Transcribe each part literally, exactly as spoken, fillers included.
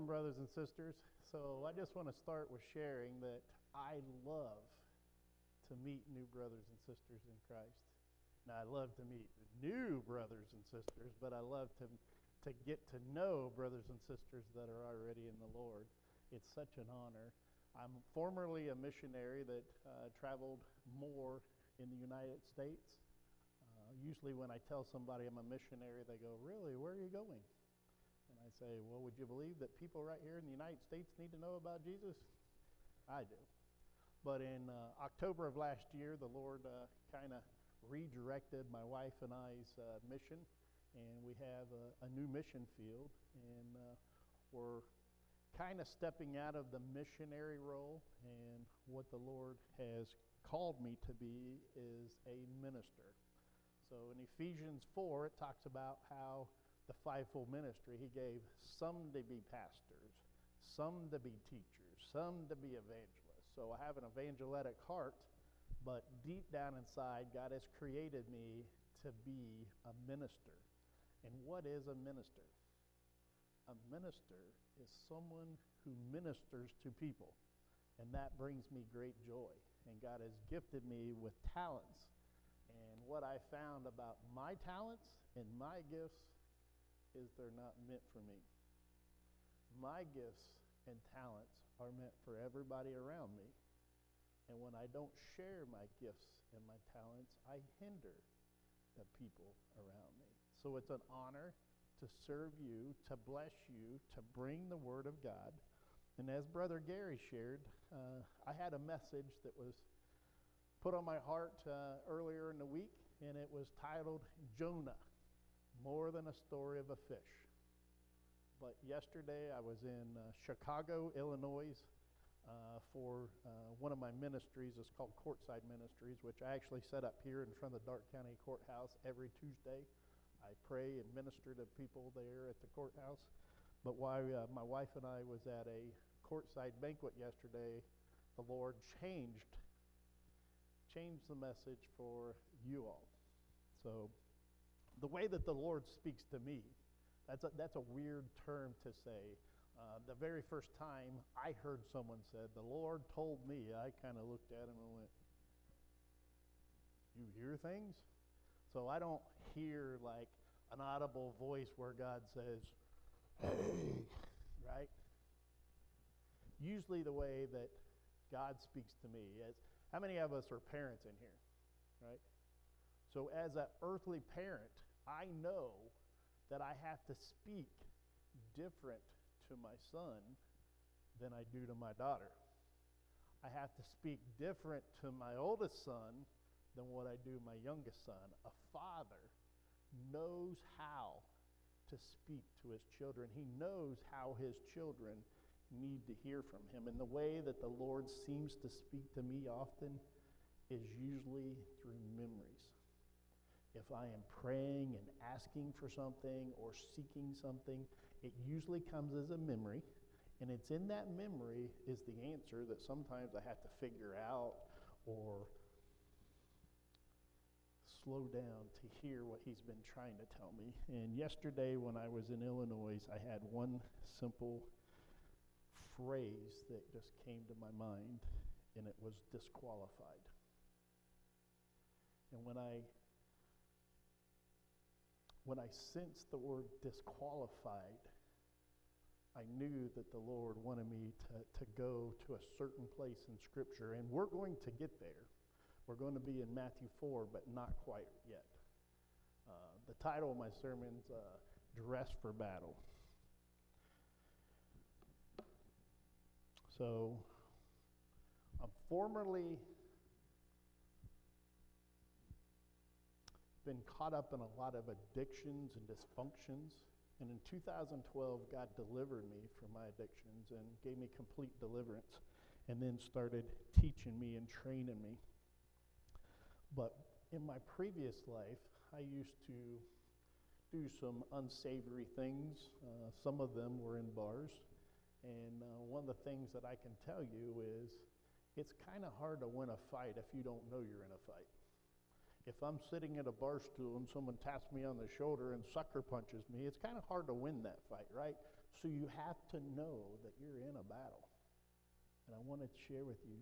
morning, brothers and sisters. So I just want to start with sharing that I love to meet new brothers and sisters in Christ. Now, I love to meet new brothers and sisters, but I love to to get to know brothers and sisters that are already in the Lord. It's such an honor. I'm formerly a missionary that uh, traveled more in the United States. Uh, usually when I tell somebody I'm a missionary, they go, "Really, where are you going?" And I say, "Well, would you believe that people right here in the United States need to know about Jesus?" I do. But in uh, October of last year, the Lord uh, kind of redirected my wife and I's uh, mission, and we have a, a new mission field, and uh, we're kind of stepping out of the missionary role, and what the Lord has called me to be is a minister. So in Ephesians four, it talks about how the fivefold ministry, he gave some to be pastors, some to be teachers, some to be evangelists. So I have an evangelic heart, but deep down inside, God has created me to be a minister. And what is a minister? A minister is someone who ministers to people, and that brings me great joy. And God has gifted me with talents. And what I found about my talents and my gifts is they're not meant for me. My gifts and talents are meant for everybody around me. And when I don't share my gifts and my talents, I hinder the people around me. So it's an honor to serve you, to bless you, to bring the Word of God. And as Brother Gary shared, uh, I had a message that was put on my heart uh, earlier in the week, and it was titled Jonah, More Than a Story of a Fish. But yesterday I was in uh, Chicago, Illinois, uh, for uh, one of my ministries. It's called Courtside Ministries, which I actually set up here in front of the Darke County Courthouse every Tuesday. I pray and minister to people there at the courthouse. But while uh, my wife and I was at a courtside banquet yesterday, the Lord changed changed the message for you all. So the way that the Lord speaks to me, that's a, that's a weird term to say. Uh, the very first time I heard someone said, "The Lord told me," I kind of looked at him and went, "You hear things?" So I don't hear like an audible voice where God says, "Hey," right? Usually the way that God speaks to me is, how many of us are parents in here, right? So as an earthly parent, I know that I have to speak different to my son than I do to my daughter. I have to speak different to my oldest son than what I do my youngest son. A father knows how to speak to his children. He knows how his children need to hear from him. And the way that the Lord seems to speak to me often is usually through memories. If I am praying and asking for something or seeking something, it usually comes as a memory. And it's in that memory is the answer that sometimes I have to figure out or slow down to hear what he's been trying to tell me. And yesterday when I was in Illinois, I had one simple phrase that just came to my mind, and it was disqualified. And when I when I sensed the word disqualified, I knew that the Lord wanted me to, to go to a certain place in Scripture, and we're going to get there. We're going to be in Matthew four, but not quite yet. Uh, the title of my sermon's uh, Dress for Battle. So, I'm formerly been caught up in a lot of addictions and dysfunctions. And in two thousand twelve, God delivered me from my addictions and gave me complete deliverance, and then started teaching me and training me. But in my previous life, I used to do some unsavory things. Uh, some of them were in bars. And uh, one of the things that I can tell you is it's kind of hard to win a fight if you don't know you're in a fight. If I'm sitting at a bar stool and someone taps me on the shoulder and sucker punches me, it's kind of hard to win that fight, right? So you have to know that you're in a battle. And I want to share with you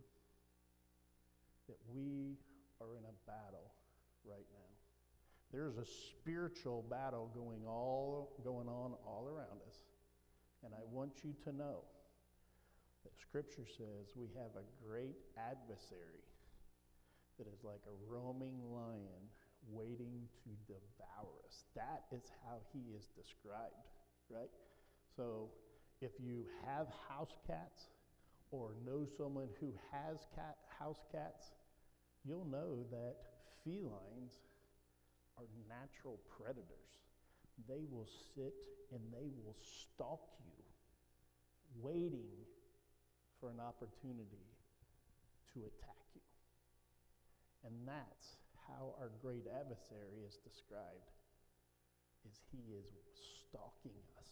that we are in a battle right now. There's a spiritual battle going all going on all around us. And I want you to know that Scripture says we have a great adversary that is like a roaming lion waiting to devour us. That is how he is described, right? So if you have house cats or know someone who has cat house cats, you'll know that felines are natural predators. They will sit and they will stalk you, waiting for an opportunity to attack you. And that's how our great adversary is described, is he is stalking us,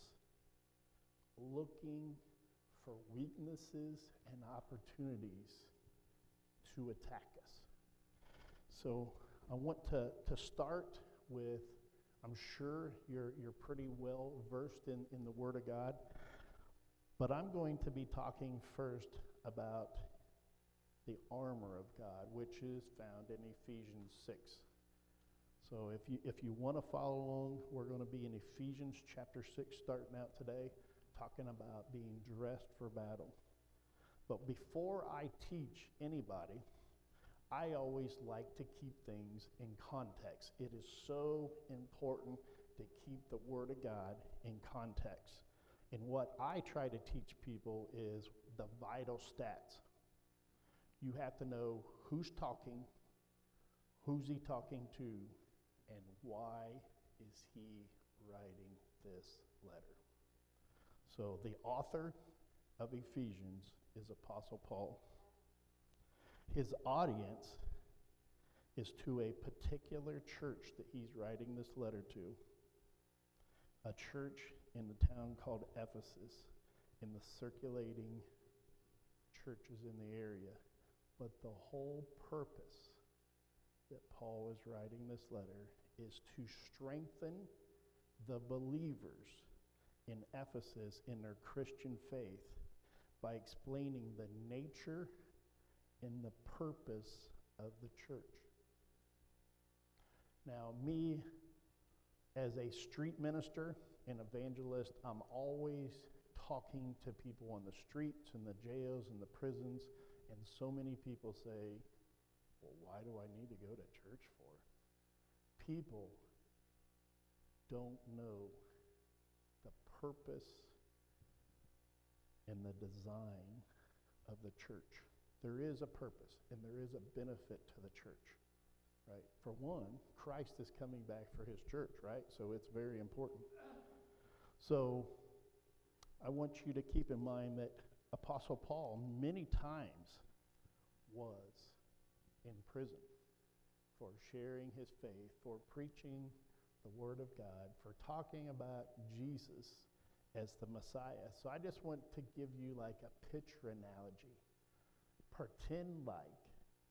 looking for weaknesses and opportunities to attack us. So I want to, to start with, I'm sure you're, you're pretty well versed in, in the Word of God, but I'm going to be talking first about the armor of God, which is found in Ephesians six. So if you if you want to follow along, we're going to be in Ephesians chapter six starting out today, talking about being dressed for battle. But before I teach anybody, I always like to keep things in context. It is so important to keep the Word of God in context. And what I try to teach people is the vital stats. You have to know who's talking, who's he talking to, and why is he writing this letter. So the author of Ephesians is Apostle Paul. His audience is to a particular church that he's writing this letter to, a church in the town called Ephesus, in the circulating churches in the area. But the whole purpose that Paul is writing this letter is to strengthen the believers in Ephesus in their Christian faith by explaining the nature and the purpose of the church. Now, me as a street minister and evangelist, I'm always talking to people on the streets and the jails and the prisons. And so many people say, well, why do I need to go to church for? People don't know the purpose and the design of the church. There is a purpose and there is a benefit to the church, right? For one, Christ is coming back for his church, right? So it's very important. So I want you to keep in mind that Apostle Paul many times was in prison for sharing his faith, for preaching the Word of God, for talking about Jesus as the Messiah. So I just want to give you like a picture analogy. Pretend like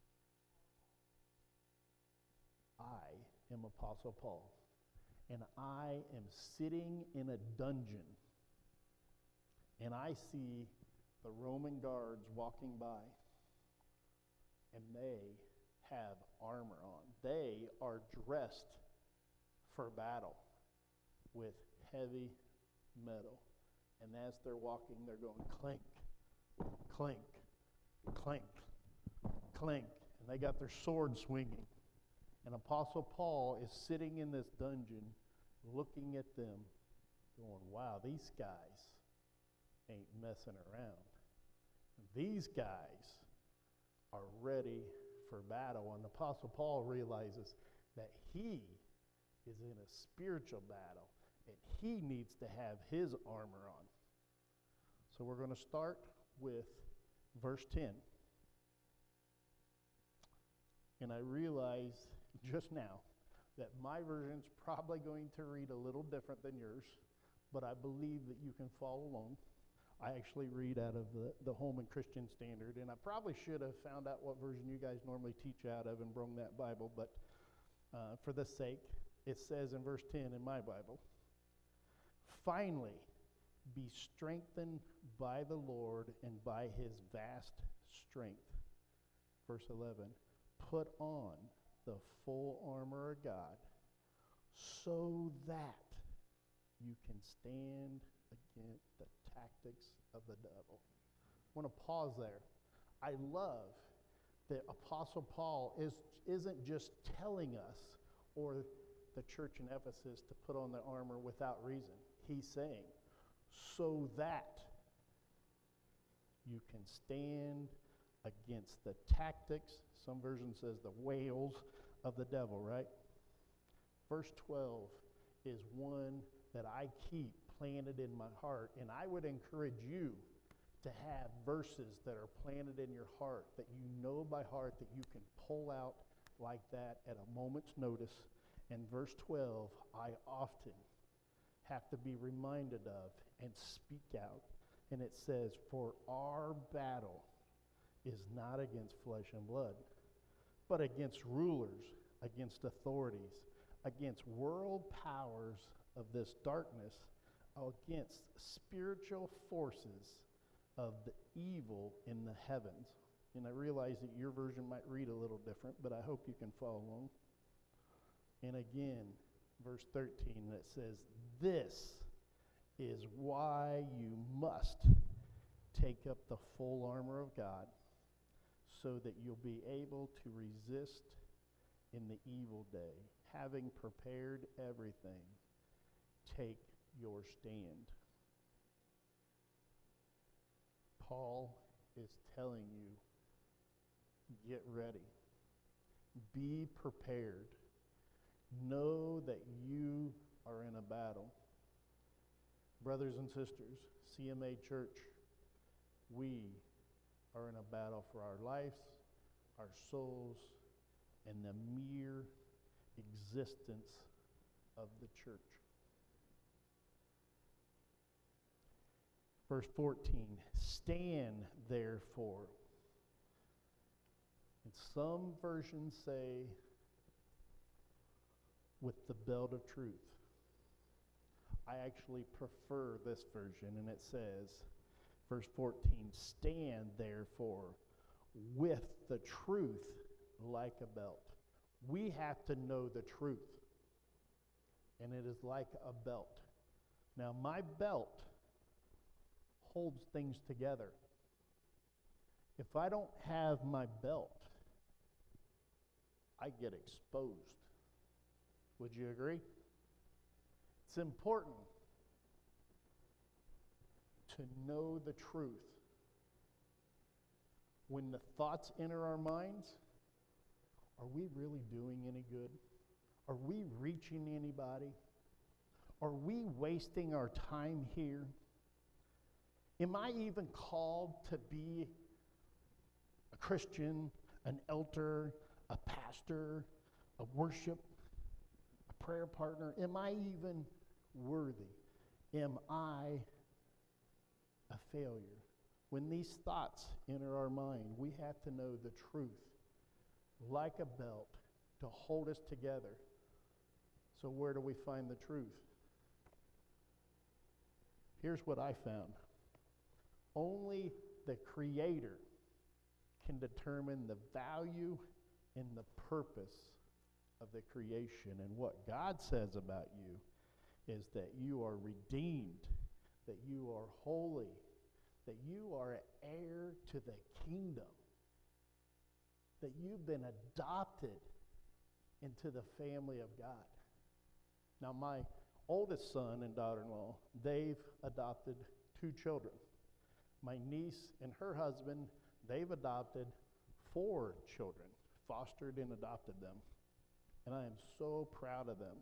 I am Apostle Paul, and I am sitting in a dungeon, and I see the Roman guards walking by, and they have armor on. They are dressed for battle with heavy metal. And as they're walking, they're going clink, clink, clink, clink. And they got their sword swinging. And Apostle Paul is sitting in this dungeon looking at them, going, wow, these guys ain't messing around. These guys are ready for battle. And Apostle Paul realizes that he is in a spiritual battle and he needs to have his armor on. So we're going to start with verse ten. And I realize just now that my version's probably going to read a little different than yours, but I believe that you can follow along. I actually read out of the, the Holman Christian Standard, and I probably should have found out what version you guys normally teach out of and brung that Bible, but uh, for the sake, it says in verse ten in my Bible, finally, Be strengthened by the Lord and by his vast strength. Verse eleven, put on the full armor of God so that you can stand against the tactics of the devil. I want to pause there. I love that Apostle Paul is, isn't just telling us or the church in Ephesus to put on the armor without reason. He's saying, so that you can stand against the tactics, some version says the wails of the devil, right? Verse twelve is one that I keep planted in my heart, and I would encourage you to have verses that are planted in your heart that you know by heart that you can pull out like that at a moment's notice. And verse twelve, I often have to be reminded of and speak out. And it says, for our battle is not against flesh and blood, but against rulers, against authorities, against world powers of this darkness, against spiritual forces of the evil in the heavens. And I realize that your version might read a little different, but I hope you can follow along. And again, verse thirteen, that says, this is why you must take up the full armor of God so that you'll be able to resist in the evil day. Having prepared everything, take your stand. Paul is telling you, get ready. Be prepared. Know that you are in a battle. Brothers and sisters, C M A Church, we are in a battle for our lives, our souls, and the mere existence of the church. Verse fourteen, stand therefore. And some versions say, with the belt of truth. I actually prefer this version, and it says, verse fourteen, stand therefore with the truth like a belt. We have to know the truth, and it is like a belt. Now, my belt holds things together. If I don't have my belt, I get exposed. Would you agree? It's important to know the truth. When the thoughts enter our minds, are we really doing any good? Are we reaching anybody? Are we wasting our time here? Am I even called to be a Christian, an elder, a pastor, a worship, a prayer partner? Am I even worthy? Am I a failure? When these thoughts enter our mind, we have to know the truth like a belt to hold us together. So where do we find the truth? Here's what I found. Only the Creator can determine the value and the purpose of the creation. And what God says about you is that you are redeemed, that you are holy, that you are an heir to the kingdom, that you've been adopted into the family of God. Now, my oldest son and daughter-in-law, they've adopted two children. My niece and her husband, they've adopted four children, fostered and adopted them. And I am so proud of them.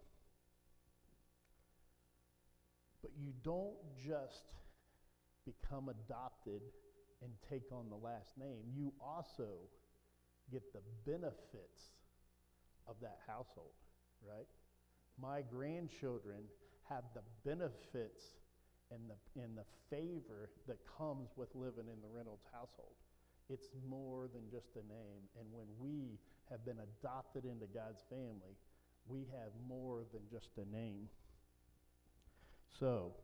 But you don't just become adopted and take on the last name. You also get the benefits of that household, right? My grandchildren have the benefits and the and the favor that comes with living in the Reynolds household. It's more than just a name. And when we have been adopted into God's family, we have more than just a name. So,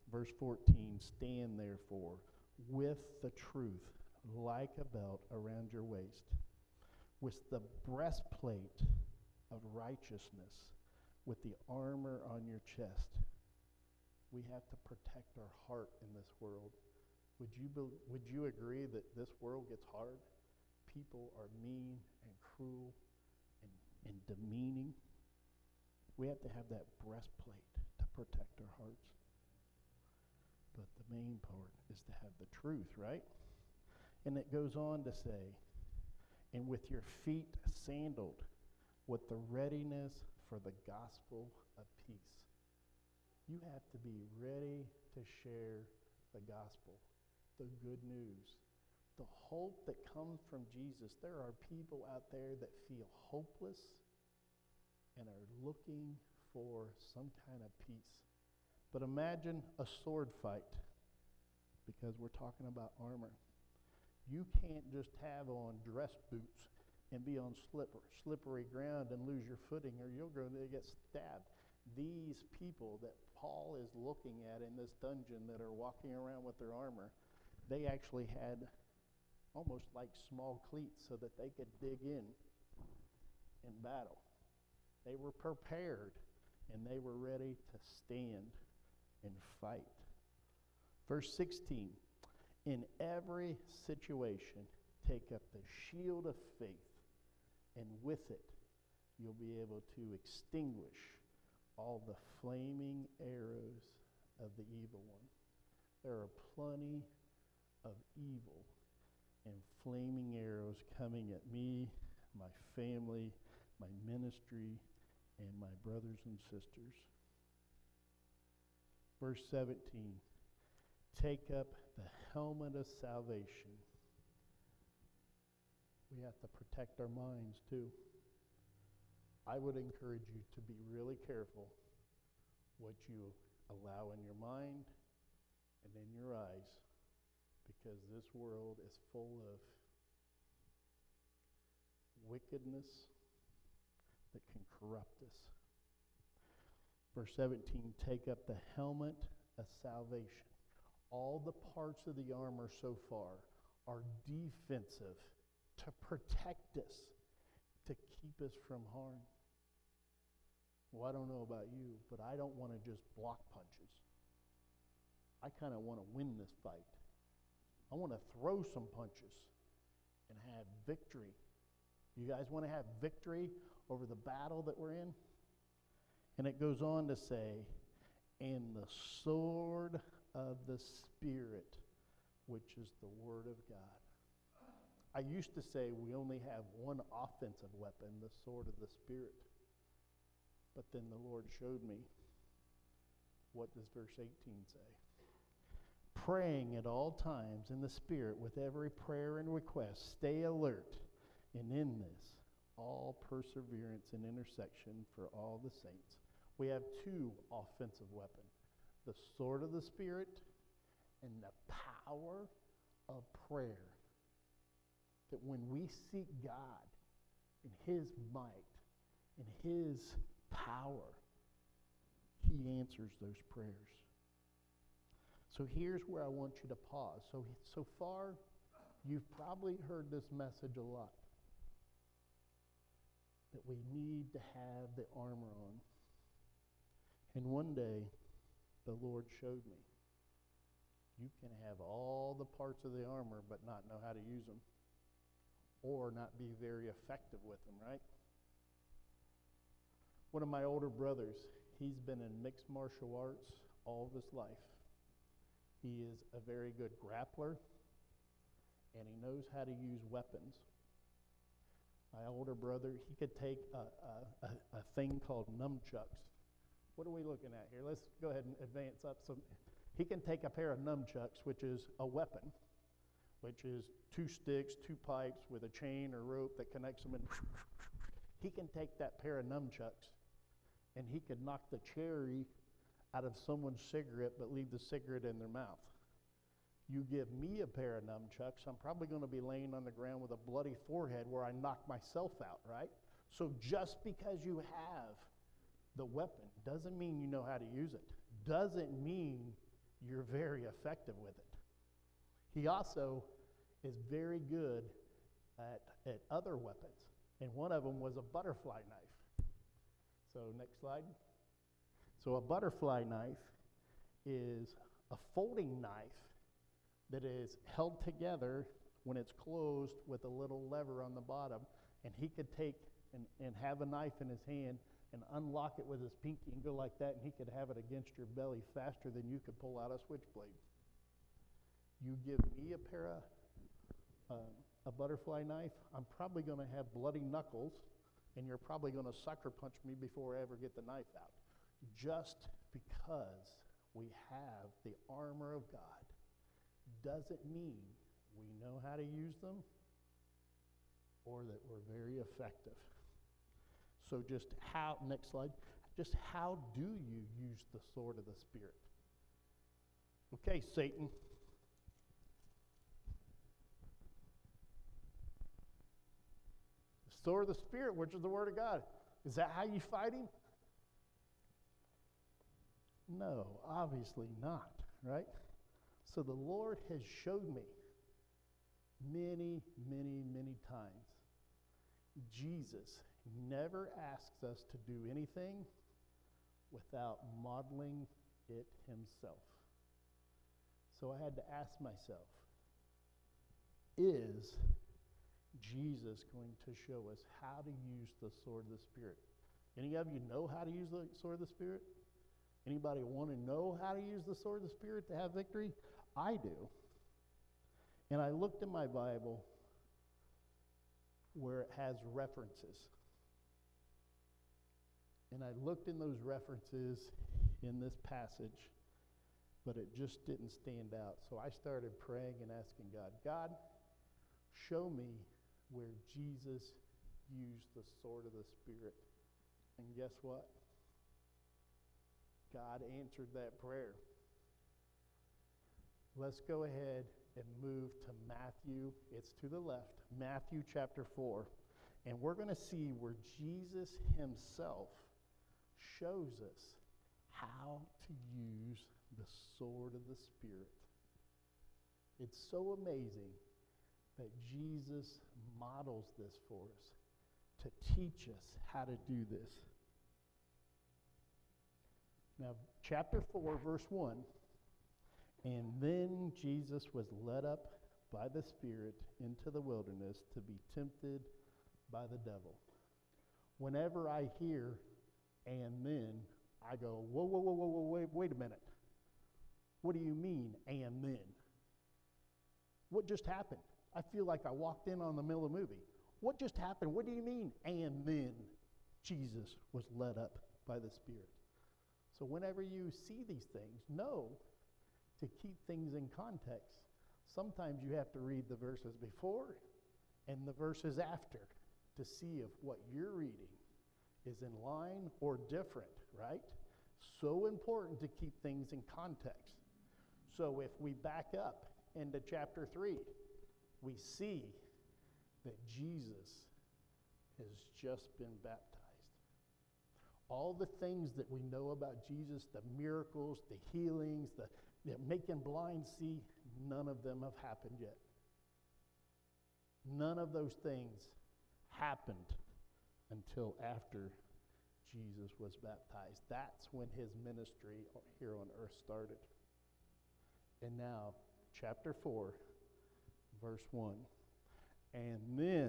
Verse fourteen, stand therefore with the truth like a belt around your waist, with the breastplate of righteousness, with the armor on your chest. We have to protect our heart in this world. Would you be, would you agree that this world gets hard? People are mean and cruel and, and demeaning. We have to have that breastplate to protect our hearts. But the main part is to have the truth, right? And it goes on to say, and with your feet sandaled, with the readiness for the gospel of peace. You have to be ready to share the gospel, the good news, the hope that comes from Jesus. There are people out there that feel hopeless and are looking for some kind of peace. But imagine a sword fight, because we're talking about armor. You can't just have on dress boots and be on slipper, slippery ground and lose your footing, or you're going to get stabbed. These people that Paul is looking at in this dungeon that are walking around with their armor, they actually had almost like small cleats so that they could dig in in battle. They were prepared, and they were ready to stand and fight. Verse sixteen, in every situation, take up the shield of faith, and with it, you'll be able to extinguish all the flaming arrows of the evil one. There are plenty of evil and flaming arrows coming at me, my family, my ministry, and my brothers and sisters. Verse seventeen, take up the helmet of salvation. We have to protect our minds too. I would encourage you to be really careful what you allow in your mind and in your eyes, because this world is full of wickedness that can corrupt us. Verse seventeen, take up the helmet of salvation. All the parts of the armor so far are defensive to protect us, to keep us from harm. Well, I don't know about you, but I don't want to just block punches. I kind of want to win this fight. I want to throw some punches and have victory. You guys want to have victory over the battle that we're in? And it goes on to say, and the sword of the Spirit, which is the Word of God. I used to say we only have one offensive weapon, the sword of the Spirit. But then the Lord showed me, what does verse eighteen say? Praying at all times in the Spirit with every prayer and request, stay alert, and in this, all perseverance and intercession for all the saints. We have two offensive weapons, the sword of the Spirit and the power of prayer. That when we seek God in His might, in His power, He answers those prayers. So here's where I want you to pause. So, so far, you've probably heard this message a lot, that we need to have the armor on. And one day, the Lord showed me, you can have all the parts of the armor but not know how to use them, or not be very effective with them, right? One of my older brothers, he's been in mixed martial arts all of his life. He is a very good grappler, and he knows how to use weapons. My older brother, he could take a, a, a, a thing called nunchucks. What are we looking at here? Let's go ahead and advance up. So he can take a pair of nunchucks, which is a weapon, which is two sticks, two pipes with a chain or rope that connects them in. He can take that pair of nunchucks and he could knock the cherry out of someone's cigarette but leave the cigarette in their mouth. You give me a pair of nunchucks, I'm probably going to be laying on the ground with a bloody forehead where I knock myself out, right? So just because you have the weapon doesn't mean you know how to use it. Doesn't mean you're very effective with it. He also is very good at, at other weapons, and one of them was a butterfly knife. So next slide. So a butterfly knife is a folding knife that is held together when it's closed with a little lever on the bottom, and he could take and, and have a knife in his hand and unlock it with his pinky and go like that, and he could have it against your belly faster than you could pull out a switchblade. You give me a pair of uh, a butterfly knife, I'm probably going to have bloody knuckles, and you're probably going to sucker punch me before I ever get the knife out. Just because we have the armor of God doesn't mean we know how to use them or that we're very effective. So just how, next slide, just how do you use the sword of the Spirit? Okay, Satan. The sword of the Spirit, which is the Word of God. Is that how you fight him? No, obviously not, right? So the Lord has showed me many, many, many times. Jesus never asks us to do anything without modeling it himself. So I had to ask myself, is Jesus going to show us how to use the sword of the Spirit? Any of you know how to use the sword of the Spirit? Anybody want to know how to use the sword of the Spirit to have victory? I do. And I looked in my Bible where it has references. And I looked in those references in this passage, but it just didn't stand out. So I started praying and asking God, God, show me where Jesus used the sword of the Spirit. And guess what? God answered that prayer. Let's go ahead and move to Matthew. It's to the left. Matthew chapter four. And we're going to see where Jesus himself shows us how to use the sword of the Spirit. It's so amazing that Jesus models this for us to teach us how to do this. Now, chapter four, verse one, and then Jesus was led up by the Spirit into the wilderness to be tempted by the devil. Whenever I hear and then, I go, whoa, whoa, whoa, whoa, whoa, wait, wait a minute. What do you mean, and then? What just happened? I feel like I walked in on the middle of the movie. What just happened? What do you mean, and then Jesus was led up by the Spirit? So whenever you see these things, know to keep things in context. Sometimes you have to read the verses before and the verses after to see if what you're reading is in line or different, right? So important to keep things in context. So if we back up into chapter three, we see that Jesus has just been baptized. All the things that we know about Jesus, the miracles, the healings, the, the making blind see, none of them have happened yet. None of those things happened until after Jesus was baptized. That's when his ministry here on earth started. And now, chapter four, verse one. And then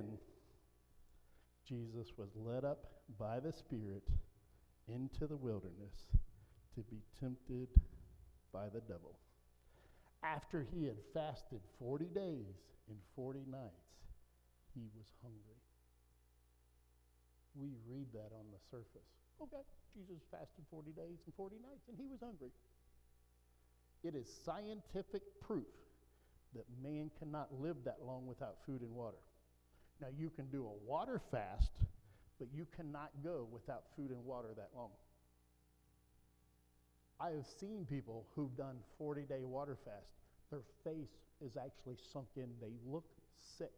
Jesus was led up by the Spirit into the wilderness to be tempted by the devil. After he had fasted forty days and forty nights, he was hungry. We read that on the surface. Okay, Jesus fasted forty days and forty nights, and he was hungry. It is scientific proof that man cannot live that long without food and water. Now, you can do a water fast, but you cannot go without food and water that long. I have seen people who've done forty-day water fast. Their face is actually sunk in. They look sick.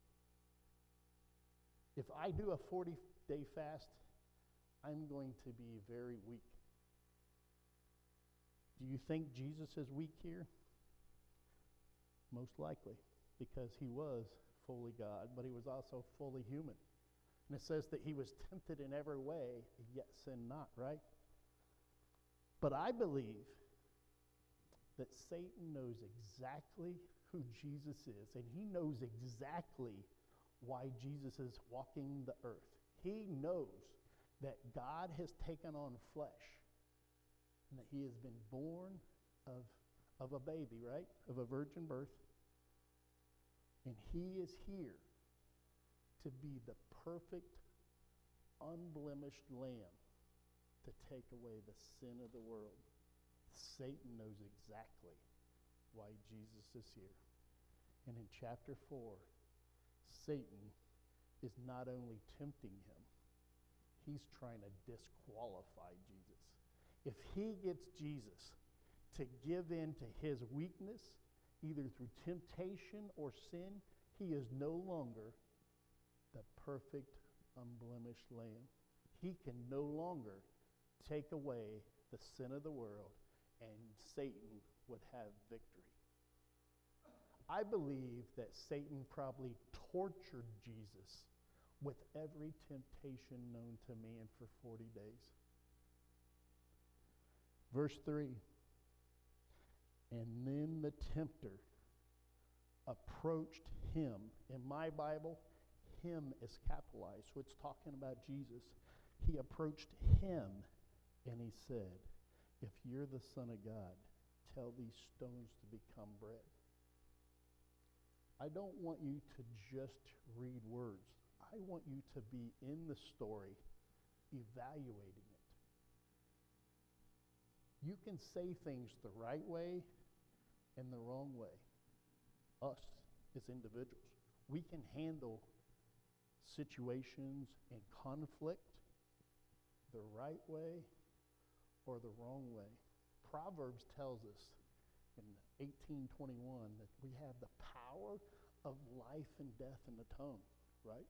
If I do a forty-day fast, I'm going to be very weak. Do you think Jesus is weak here? Most likely, because he was fully God, but he was also fully human. And it says that he was tempted in every way, yet sinned not, right? But I believe that Satan knows exactly who Jesus is, and he knows exactly why Jesus is walking the earth. He knows that God has taken on flesh, and that he has been born of, of a baby, right? Of a virgin birth. And he is here to be the perfect, unblemished lamb to take away the sin of the world. Satan knows exactly why Jesus is here. And in chapter four, Satan is not only tempting him, he's trying to disqualify Jesus. If he gets Jesus to give in to his weakness, either through temptation or sin, he is no longer the perfect, unblemished lamb. He can no longer take away the sin of the world, and Satan would have victory. I believe that Satan probably tortured Jesus with every temptation known to man for forty days. Verse three. And then the tempter approached him. In my Bible, him is capitalized, so it's talking about Jesus. He approached him and he said, if you're the Son of God, tell these stones to become bread. I don't want you to just read words. I want you to be in the story, evaluating it. You can say things the right way and the wrong way. Us as individuals, we can handle situations and conflict the right way or the wrong way. Proverbs tells us in eighteen twenty-one that we have the power of life and death in the tongue, right?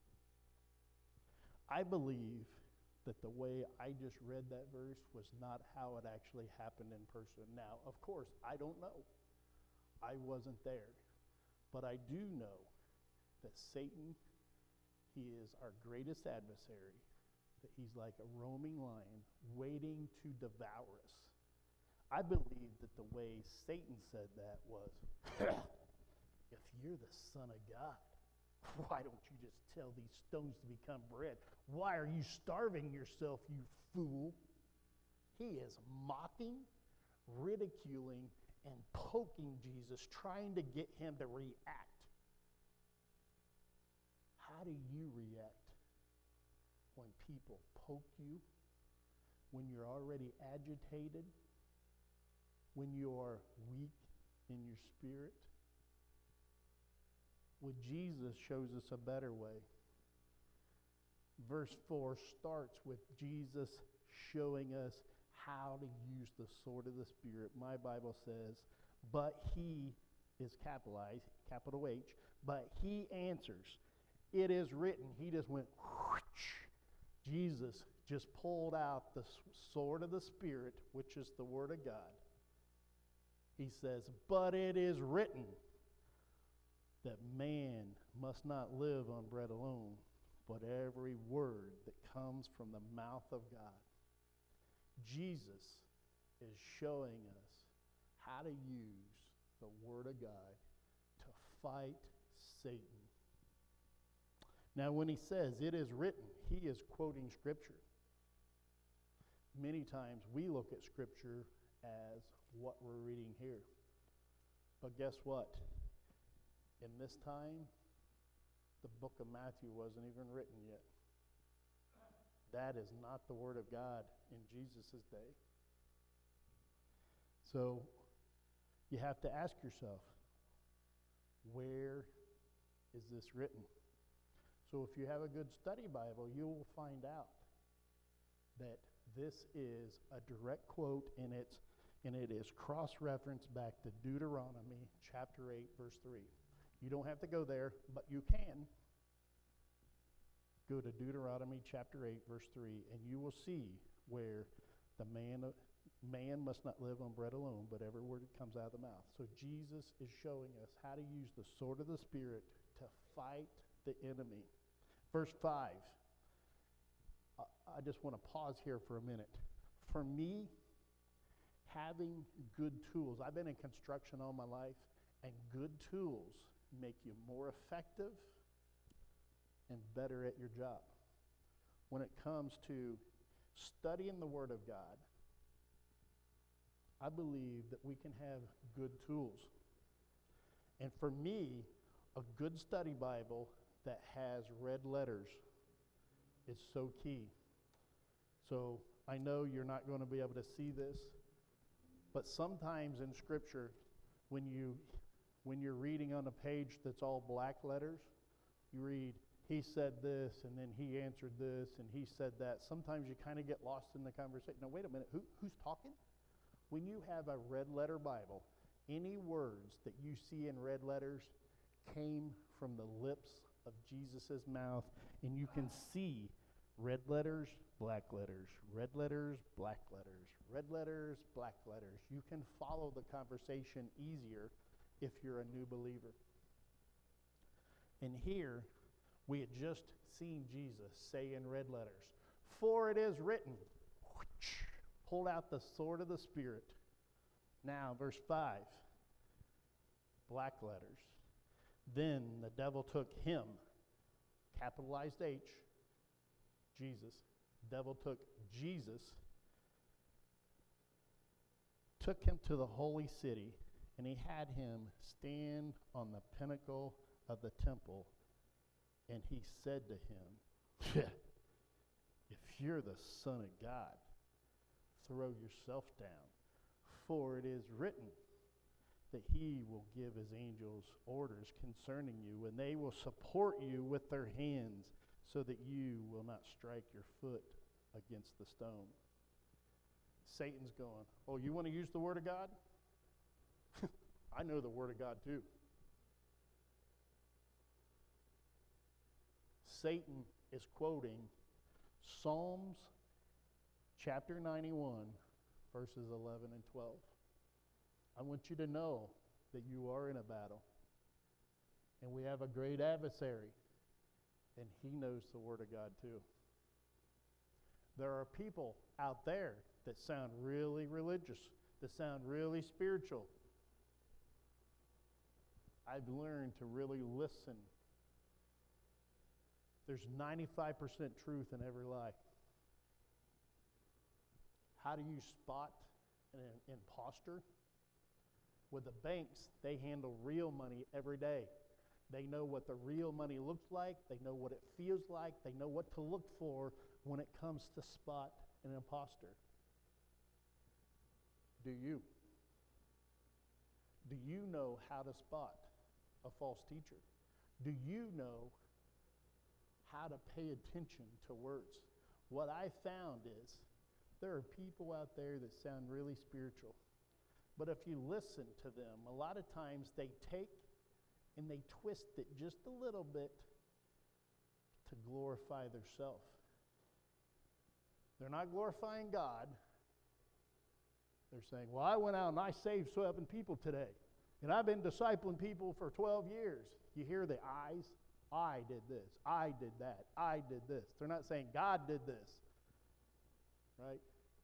I believe that the way I just read that verse was not how it actually happened in person. Now, of course, I don't know. I wasn't there. But I do know that Satan, he is our greatest adversary, that he's like a roaming lion waiting to devour us. I believe that the way Satan said that was, if you're the Son of God, why don't you just tell these stones to become bread? Why are you starving yourself, you fool? He is mocking, ridiculing, and poking Jesus, trying to get him to react. How do you react when people poke you, when you're already agitated, when you are weak in your spirit? Well, Jesus shows us a better way. Verse four starts with Jesus showing us how to use the sword of the Spirit. My Bible says, but he is capitalized, capital H, but he answers, it is written. He just went, whoosh. Jesus just pulled out the sword of the Spirit, which is the Word of God. He says, but it is written that man must not live on bread alone, but every word that comes from the mouth of God. Jesus is showing us how to use the Word of God to fight Satan. Now, when he says it is written, he is quoting Scripture. Many times we look at Scripture as what we're reading here. But guess what? In this time, the book of Matthew wasn't even written yet. That is not the Word of God in Jesus' day. So you have to ask yourself, where is this written? So if you have a good study Bible, you will find out that this is a direct quote, and it's and it is cross-referenced back to Deuteronomy chapter eight, verse three. You don't have to go there, but you can. Go to Deuteronomy chapter eight, verse three, and you will see where the man, Man must not live on bread alone, but every word that comes out of the mouth. So Jesus is showing us how to use the sword of the Spirit to fight the enemy. Verse five. I just want to pause here for a minute. For me, having good tools, I've been in construction all my life, and good tools make you more effective and better at your job. When it comes to studying the Word of God, I believe that we can have good tools. And for me, a good study Bible that has red letters is so key. So I know you're not going to be able to see this, but sometimes in Scripture, when you when you're reading on a page that's all black letters, you read, he said this, and then he answered this, and he said that. Sometimes you kind of get lost in the conversation. Now, wait a minute, who, who's talking? When you have a red letter Bible, any words that you see in red letters came from the lips of Jesus' mouth, and you can see red letters, black letters, red letters, black letters, red letters, black letters. You can follow the conversation easier if you're a new believer. And here, we had just seen Jesus say in red letters, "For it is written," pulled out the sword of the Spirit. Now, verse five, black letters. Then the devil took him, capitalized H, Jesus. Devil took Jesus, took him to the holy city, and he had him stand on the pinnacle of the temple, and he said to him, "If you're the Son of God, throw yourself down, for it is written that he will give his angels orders concerning you, and they will support you with their hands, so that you will not strike your foot against the stone." Satan's going, "Oh, you want to use the Word of God? I know the Word of God too." Satan is quoting Psalms chapter ninety-one, verses eleven and twelve. I want you to know that you are in a battle, and we have a great adversary, and he knows the Word of God too. There are people out there that sound really religious, that sound really spiritual. I've learned to really listen. There's ninety-five percent truth in every lie. How do you spot an imposter? With the banks, they handle real money every day. They know what the real money looks like. They know what it feels like. They know what to look for when it comes to spot an imposter. Do you? Do you know how to spot a false teacher? Do you know how to pay attention to words? What I found is there are people out there that sound really spiritual, but if you listen to them, a lot of times they take and they twist it just a little bit to glorify themselves. They're not glorifying God. They're saying, "Well, I went out and I saved seven people today, and I've been discipling people for twelve years. You hear the I's? I did this. I did that. I did this. They're not saying God did this. Right?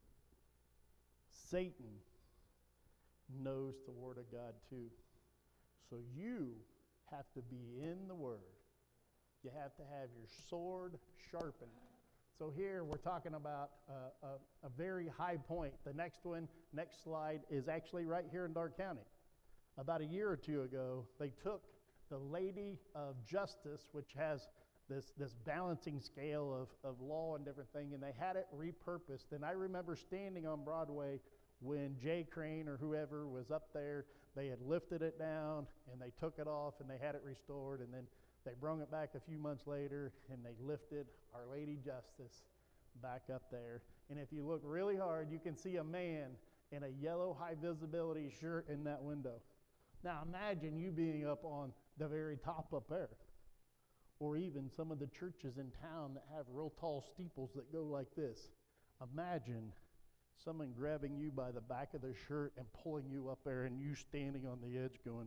Satan knows the Word of God too. So you have to be in the Word. You have to have your sword sharpened. So here we're talking about uh, a, a very high point. The next one, next slide, is actually right here in Dark County. About a year or two ago, they took the Lady of Justice, which has this, this balancing scale of, of law and different thing, and they had it repurposed. And I remember standing on Broadway when Jay Crane or whoever was up there. They had lifted it down, and they took it off, and they had it restored, and then they brought it back a few months later, and they lifted Our Lady Justice back up there. And if you look really hard, you can see a man in a yellow high-visibility shirt in that window. Now imagine you being up on the very top up there. Or even some of the churches in town that have real tall steeples that go like this. Imagine Someone grabbing you by the back of their shirt and pulling you up there, and you standing on the edge going,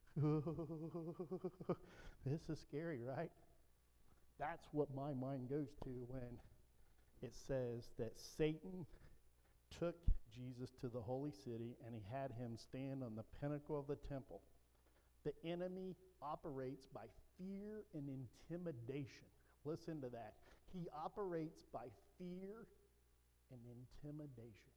oh, this is scary, right? That's what my mind goes to when it says that Satan took Jesus to the holy city and he had him stand on the pinnacle of the temple. The enemy operates by fear and intimidation. Listen to that. He operates by fear and intimidation.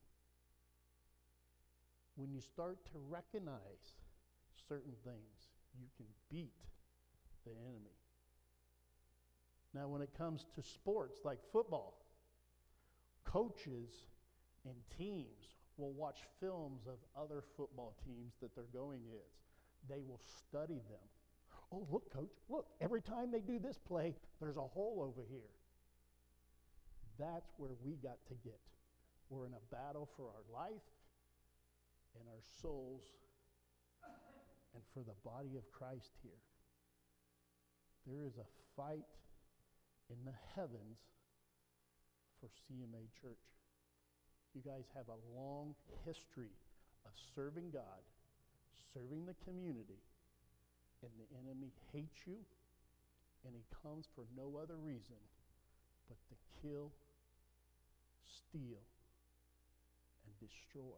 When you start to recognize certain things, you can beat the enemy. Now, when it comes to sports like football, coaches and teams will watch films of other football teams that they're going against. They will study them. Oh, look, coach, look, every time they do this play, there's a hole over here. That's where we got to get. We're in a battle for our life and our souls and for the body of Christ here. There is a fight in the heavens for C M A Church. You guys have a long history of serving God, serving the community, and the enemy hates you, and he comes for no other reason but to kill, steal, and destroy.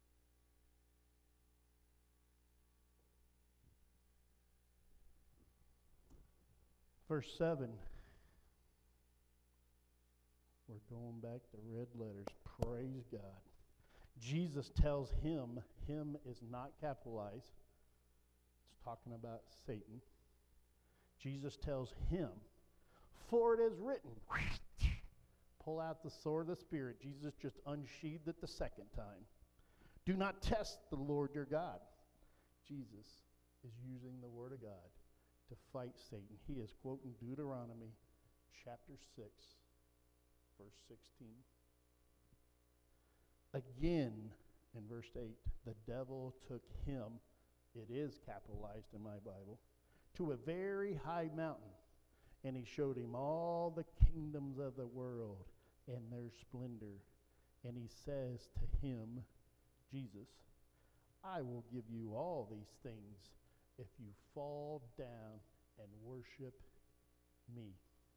Verse seven. We're going back to red letters. Praise God. Jesus tells him, him is not capitalized. It's talking about Satan. Jesus tells him, for it is written. Pull out the sword of the Spirit. Jesus just unsheathed it the second time. Do not test the Lord your God. Jesus is using the word of God to fight Satan. He is quoting Deuteronomy chapter six. Verse sixteen. Again, in verse eight, the devil took him, it is capitalized in my Bible, to a very high mountain, and he showed him all the kingdoms of the world and their splendor. And he says to him, Jesus, I will give you all these things if you fall down and worship me.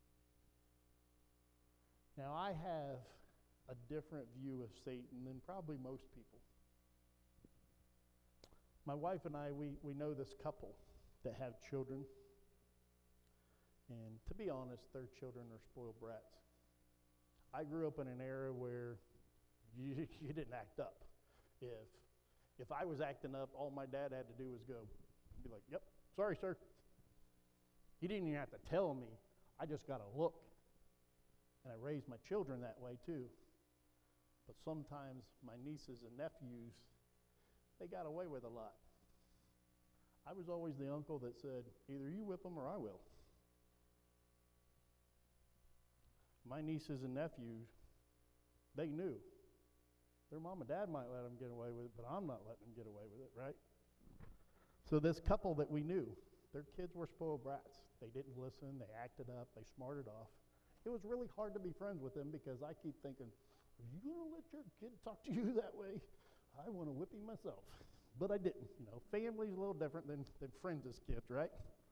Now, I have a different view of Satan than probably most people. My wife and I, we, we know this couple that have children. And to be honest, their children are spoiled brats. I grew up in an era where you, you didn't act up. If, if I was acting up, all my dad had to do was go. He'd be like, yep, sorry, sir. He didn't even have to tell me. I just got to look. And I raised my children that way too. But sometimes my nieces and nephews, they got away with a lot. I was always the uncle that said, either you whip them or I will. My nieces and nephews, they knew. Their mom and dad might let them get away with it, but I'm not letting them get away with it, right? So this couple that we knew, their kids were spoiled brats. They didn't listen, they acted up, they smarted off. It was really hard to be friends with them because I keep thinking, are you going to let your kid talk to you that way? I want to whip him myself. But I didn't. You know, family's a little different than, than friends as kids, right?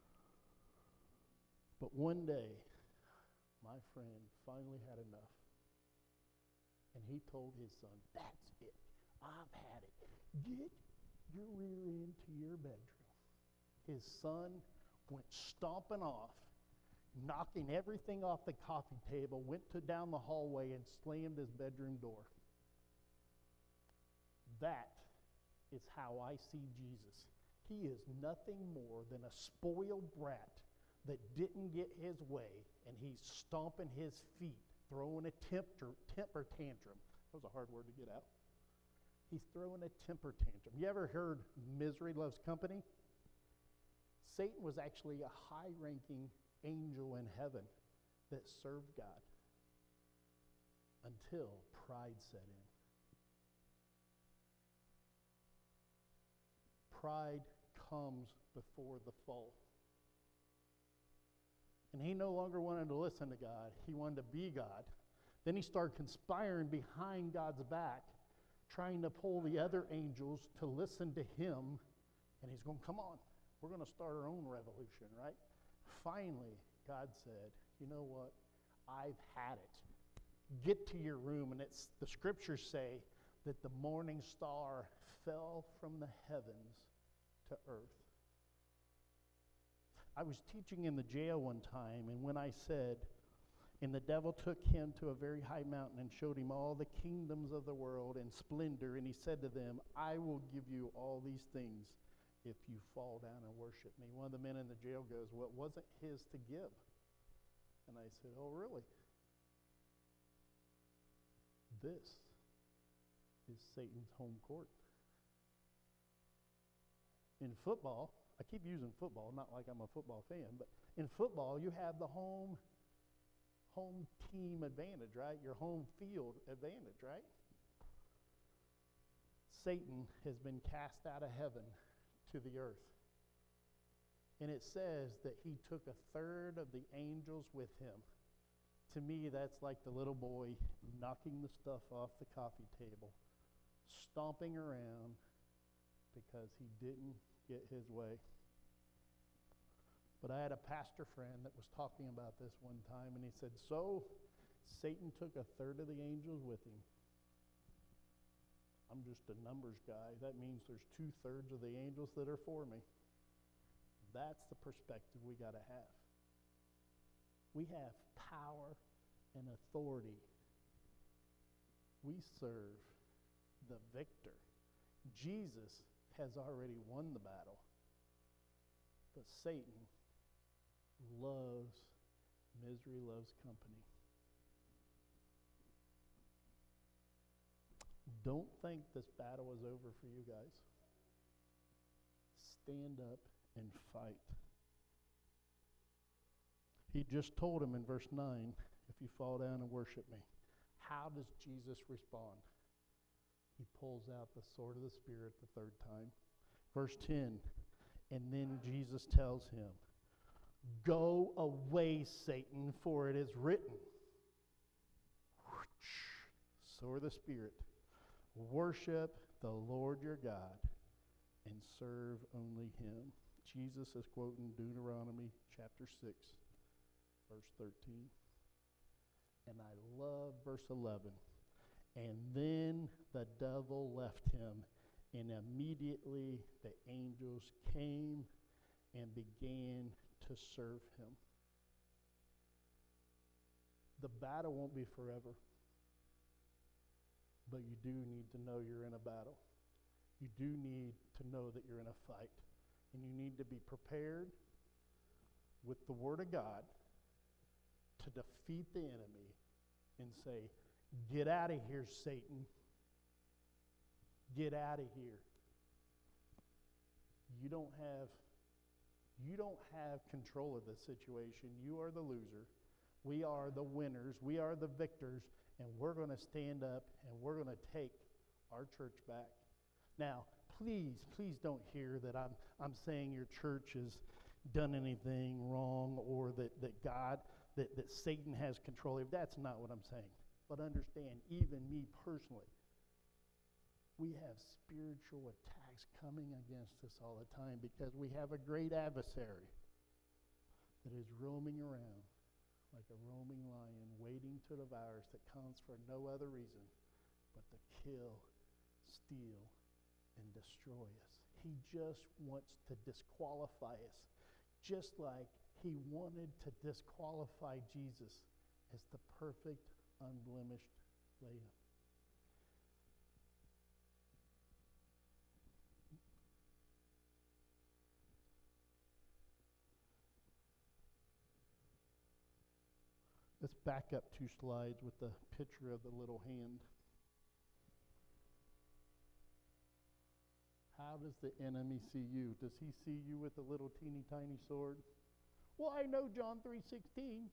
But one day, my friend finally had enough. And he told his son, that's it. I've had it. Get your rear end to your bedroom. His son went stomping off, knocking everything off the coffee table, went to down the hallway and slammed his bedroom door. That is how I see Jesus. He is nothing more than a spoiled brat that didn't get his way, and he's stomping his feet, throwing a temper, temper tantrum. That was a hard word to get out. He's throwing a temper tantrum. You ever heard misery loves company? Satan was actually a high-ranking angel in heaven that served God until pride set in. Pride comes before the fall. And he no longer wanted to listen to God. He wanted to be God. Then he started conspiring behind God's back trying to pull the other angels to listen to him. And he's going, come on, we're going to start our own revolution, right? Finally, God said, you know what? I've had it. Get to your room. And it's the scriptures say that the morning star fell from the heavens to earth. I was teaching in the jail one time, and when I said, and the devil took him to a very high mountain and showed him all the kingdoms of the world in splendor, and he said to them, I will give you all these things if you fall down and worship me. One of the men in the jail goes, well, it wasn't his to give. And I said, oh, really? This is Satan's home court. In football, I keep using football, not like I'm a football fan, but in football, you have the home home team advantage, right? Your home field advantage, right? Satan has been cast out of heaven to the earth. And it says that he took a third of the angels with him. To me, that's like the little boy knocking the stuff off the coffee table, stomping around because he didn't get his way. But I had a pastor friend that was talking about this one time, and he said, so Satan took a third of the angels with him. I'm just a numbers guy. That means there's two-thirds of the angels that are for me. That's the perspective we got to have. We have power and authority. We serve the victor. Jesus has already won the battle. But Satan loves, misery loves company. Don't think this battle is over for you guys. Stand up and fight. He just told him in verse nine, if you fall down and worship me. How does Jesus respond? He pulls out the sword of the Spirit the third time. Verse ten, and then Jesus tells him, go away, Satan, for it is written. Sword of the Spirit. Worship the Lord your God and serve only him. Jesus is quoting Deuteronomy chapter six, verse thirteen. And I love verse eleven. And then the devil left him, and immediately the angels came and began to serve him. The battle won't be forever, but you do need to know you're in a battle. You do need to know that you're in a fight, and you need to be prepared with the Word of God to defeat the enemy and say, get out of here, Satan. Get out of here. You don't have you don't have control of this situation. You are the loser. We are the winners. We are the victors, and we're going to stand up and we're going to take our church back. Now, please, please don't hear that I'm I'm saying your church has done anything wrong or that, that God, that, that Satan has control of. That's not what I'm saying. But understand, even me personally, we have spiritual attacks coming against us all the time because we have a great adversary that is roaming around like a roaming lion, waiting to devour us, that comes for no other reason but to kill, steal, and destroy us. He just wants to disqualify us, just like he wanted to disqualify Jesus as the perfect, unblemished lamb. Let's back up two slides with the picture of the little hand. How does the enemy see you? Does he see you with a little teeny tiny sword? Well, I know John three sixteen.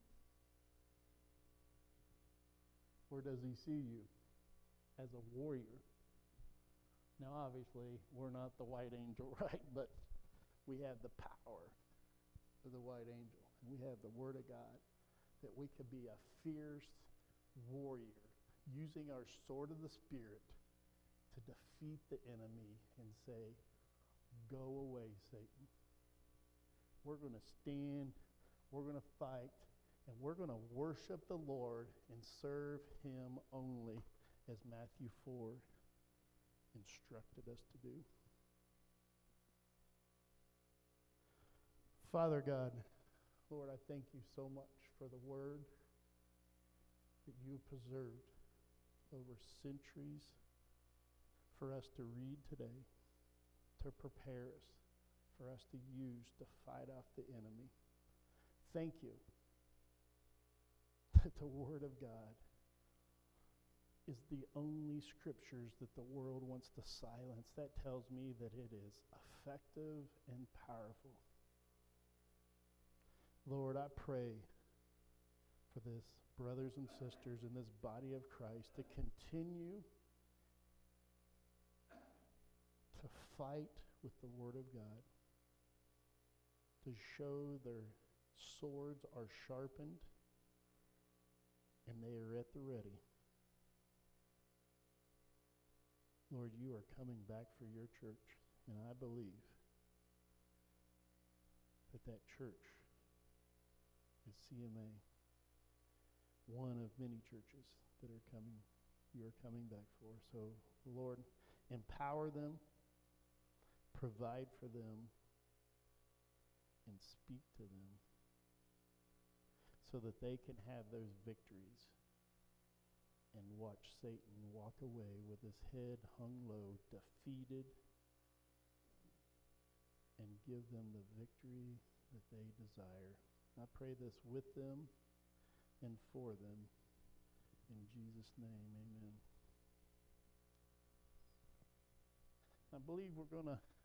Or does he see you as a warrior? Now, obviously, we're not the white angel, right? But we have the power of the white angel. And we have the Word of God, that we could be a fierce warrior using our sword of the Spirit to to defeat the enemy and say, go away, Satan. We're going to stand, we're going to fight, and we're going to worship the Lord and serve him only, as Matthew four instructed us to do. Father God, Lord, I thank you so much for the word that you have preserved over centuries for us to read today, to prepare us, for us to use to fight off the enemy. Thank you that the Word of God is the only scriptures that the world wants to silence. That tells me that it is effective and powerful. Lord, I pray for this brothers and sisters in this body of Christ to continue to fight with the Word of God, to show their swords are sharpened and they are at the ready. Lord, you are coming back for your church, and I believe that that church is C M A, one of many churches that are coming, you are coming back for. So, Lord, empower them, provide for them, and speak to them so that they can have those victories and watch Satan walk away with his head hung low, defeated, and give them the victory that they desire. I pray this with them and for them. In Jesus' name, amen. I believe we're going to